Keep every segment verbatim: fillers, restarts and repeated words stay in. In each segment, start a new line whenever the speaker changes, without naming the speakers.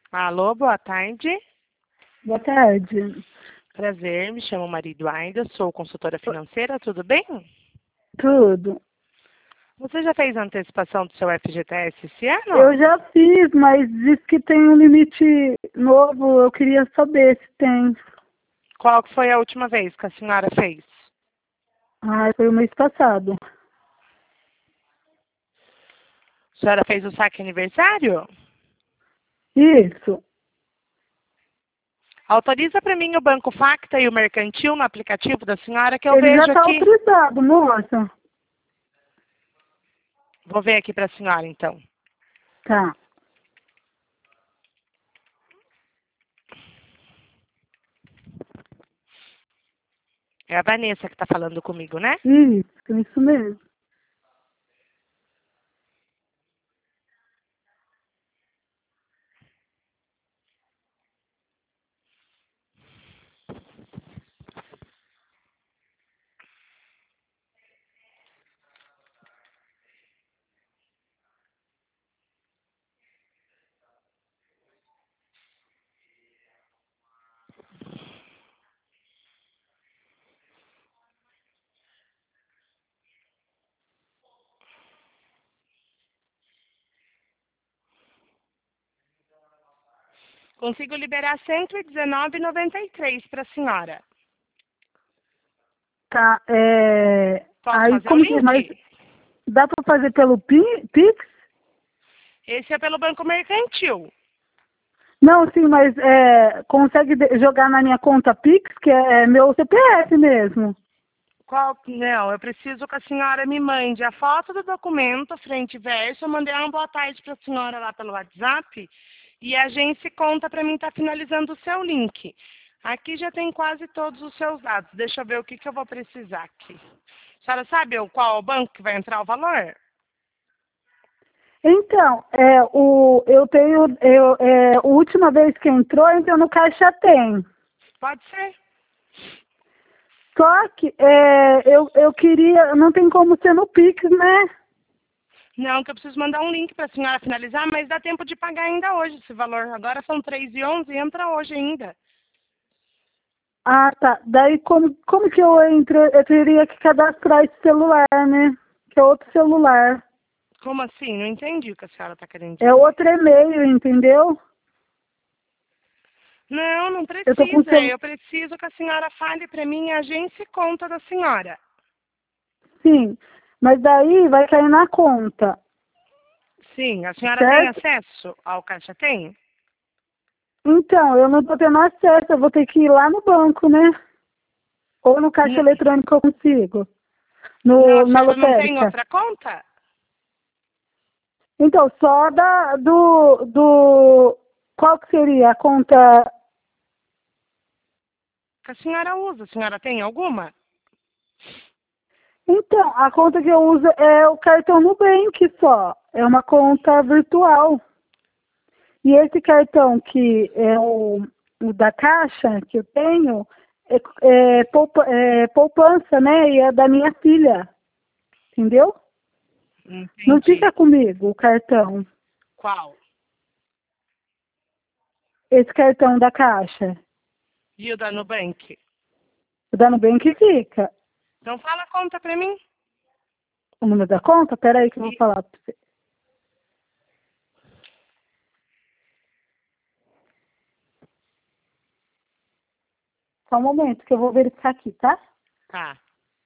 Alô, boa tarde.
Boa tarde.
Prazer, me chamo Maria Eduarda, sou consultora financeira, tudo bem?
Tudo.
Você já fez a antecipação do seu F G T S esse ano?
Eu já fiz, mas diz que tem um limite novo. Eu queria saber se tem.
Qual que foi a última vez que a senhora fez?
Ah, foi o mês passado.
A senhora fez o saque aniversário?
Isso.
Autoriza para mim o Banco Facta e o Mercantil no aplicativo da senhora que eu
Ele já
vejo
está
aqui.
autorizado, moça.
Vou ver aqui para a senhora, então.
Tá.
É a Vanessa que está falando comigo, né?
Isso, isso mesmo.
Consigo liberar cento e dezenove reais e noventa e três centavos para a senhora.
Tá. É...
Posso
Aí
fazer o
como que. Mas
link?
dá para fazer pelo Pi- Pix?
Esse é pelo Banco Mercantil.
Não, sim, mas é... consegue de- jogar na minha conta Pix, que é meu C P F mesmo.
Qual? Não, eu preciso que a senhora me mande a foto do documento, frente e verso. Eu mandei uma boa tarde para a senhora lá pelo WhatsApp. E a agência conta para mim estar finalizando o seu link. Aqui já tem quase todos os seus dados. Deixa eu ver o que, que eu vou precisar aqui. A senhora sabe o- qual é o banco que vai entrar o valor?
Então, é, o, eu tenho, eu, é, a última vez que entrou, entrou no Caixa Tem.
Pode ser.
Só que é, eu, eu queria, não tem como ser no Pix, né?
Não, que eu preciso mandar um link para a senhora finalizar, mas dá tempo de pagar ainda hoje esse valor. Agora são três e onze e entra hoje ainda.
Ah, tá. Daí como, como que eu entro? Eu teria que cadastrar esse celular, né? Que é outro celular.
Como assim? Não entendi o que a senhora está querendo
É
dizer.
outro e-mail, entendeu?
Não, não
Eu tô com o
precisa.
celu...
Eu preciso que a senhora fale para mim a agência e conta da senhora.
Sim, mas daí vai cair na conta,
Sim, a senhora tem
certo?
acesso ao Caixa Tem?
Então, eu não tô tendo acesso, eu vou ter que ir lá no banco, né? Ou no caixa
N-
eletrônico eu consigo.
Não,
No,
a
na
senhora não tem
lotérica.
outra conta?
Então, só da, do, do... Qual que seria a conta?
Que a senhora usa. A senhora tem alguma?
Então, a conta que eu uso é o cartão Nubank só. É uma conta virtual. E esse cartão que é o, o da Caixa, que eu tenho, é, é, poupa, é poupança, né? E é da minha filha. Entendeu? Não fica
Entendi.
comigo o cartão.
Qual?
Esse cartão da Caixa.
E o da Nubank?
O da Nubank fica.
Então fala a conta para mim.
O número da conta? Peraí que eu vou
E
falar pra você. Só um momento que eu vou verificar aqui, tá?
tá.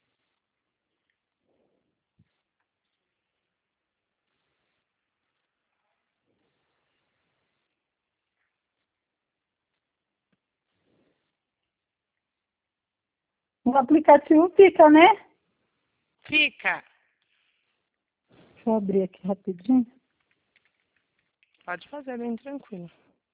O aplicativo fica, né?
Fica.
Deixa eu abrir aqui rapidinho.
Pode fazer bem tranquilo.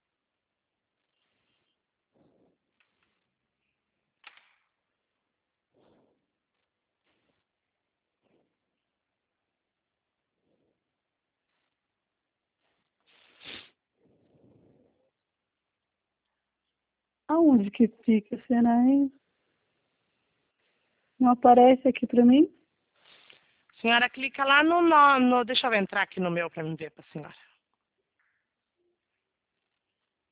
Aonde que fica? Será, hein? Não aparece aqui pra mim?
A senhora clica lá no, no, no- deixa eu entrar aqui no meu para me ver para a senhora.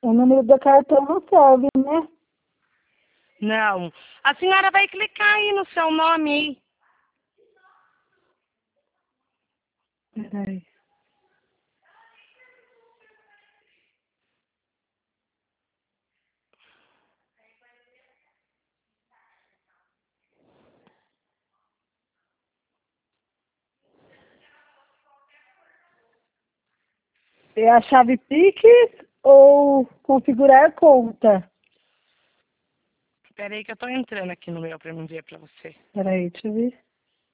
O número do cartão não serve, né?
Não. A senhora vai clicar aí no seu nome.
Peraí. É a chave Pix ou configurar conta?
Espera aí que eu tô entrando aqui no meu pra me ver pra você.
Peraí, deixa eu ver.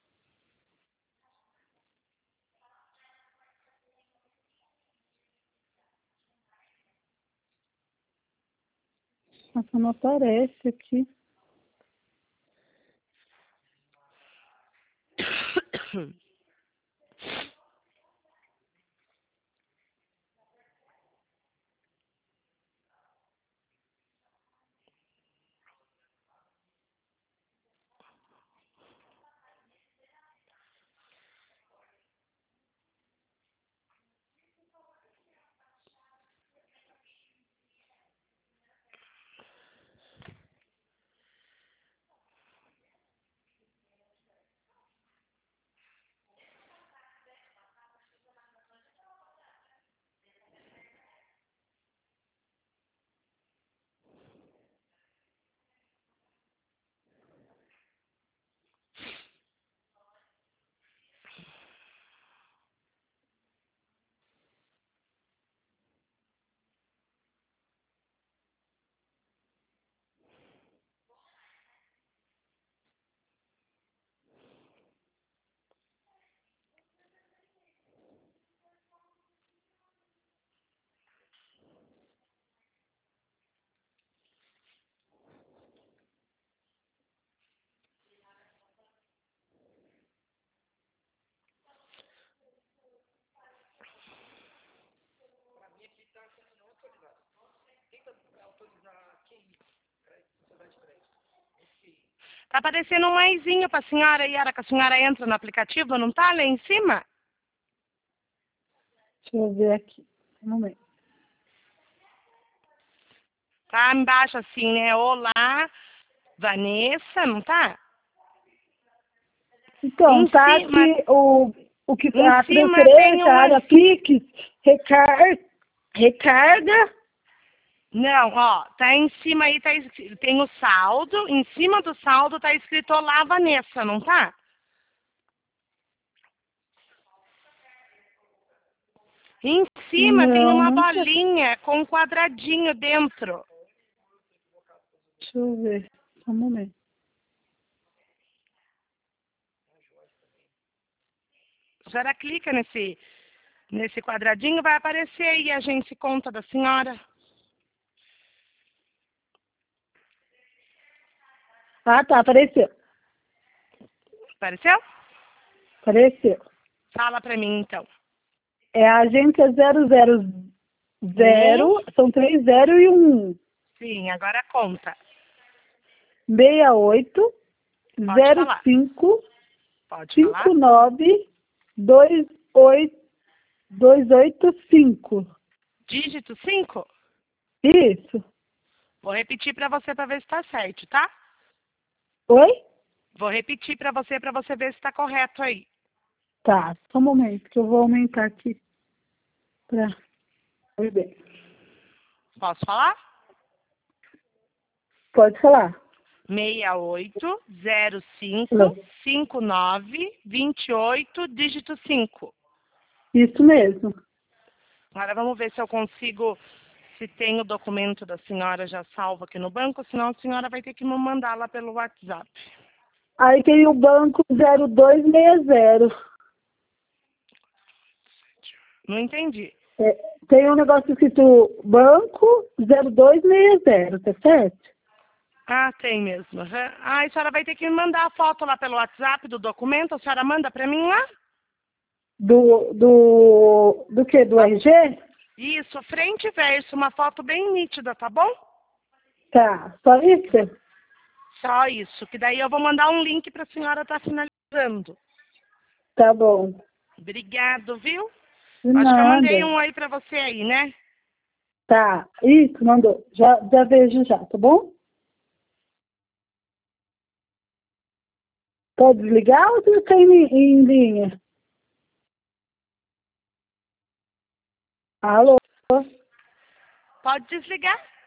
Nossa, não aparece aqui.
Tá aparecendo um maisinho pra senhora e a hora que a senhora entra no aplicativo, não tá lá em cima?
Deixa eu ver aqui. Um momento.
Tá embaixo assim, né? Olá, Vanessa, não tá?
Então,
Em
tá
cima,
aqui o, o que
em
a
cima tem
transferência, a
uma.
área Pix, recar, recarga.
Não, ó, tá em cima aí, tá, es- tem o saldo, em cima do saldo tá escrito Olá, Vanessa, não tá? Em cima tem
Não,
uma
não tá.
bolinha com um quadradinho dentro.
Deixa eu ver. Só um momento.
A senhora clica nesse, nesse quadradinho, vai aparecer aí a gente conta da senhora.
Ah, tá, apareceu.
Apareceu?
Apareceu.
Fala pra mim então.
É a agência zero zero
Um,
zero, são três zero e um.
sim, agora conta.
seis oito
Pode
zero
falar.
cinco
Pode
cinco
falar?
nove dois oito dois oito cinco.
Dígito cinco.
Isso.
Vou repetir pra você pra ver se tá certo, tá?
Oi?
Vou repetir pra você pra você ver se tá correto aí.
Tá, só um momento que eu vou aumentar aqui pra ver bem.
Posso falar?
Pode falar.
seis oito zero
Alô?
cinco cinco nove dois oito, dígito cinco.
Isso mesmo.
Agora vamos ver se eu consigo, se tem o documento da senhora já salvo aqui no banco, senão a senhora vai ter que me mandar lá pelo WhatsApp.
Aí tem o banco zero dois seis zero.
Não entendi.
É, tem um negócio escrito banco zero dois seis zero, tá certo?
Ah, tem mesmo. aham. Ah, a senhora vai ter que me mandar a foto lá pelo WhatsApp do documento, a senhora manda para mim lá?
Do, do, do que? Do
Ah,
R G?
isso, frente e verso, uma foto bem nítida, tá bom?
Tá, só isso?
Só isso, que daí eu vou mandar um link para a senhora estar finalizando.
Tá bom.
Obrigado, viu?
De
Acho que eu mandei
nada.
um aí para você aí, né?
Tá, isso, mandou. Já, já vejo já, tá bom? Pode desligar ou você está em, em linha? Alô?
Pode desligar.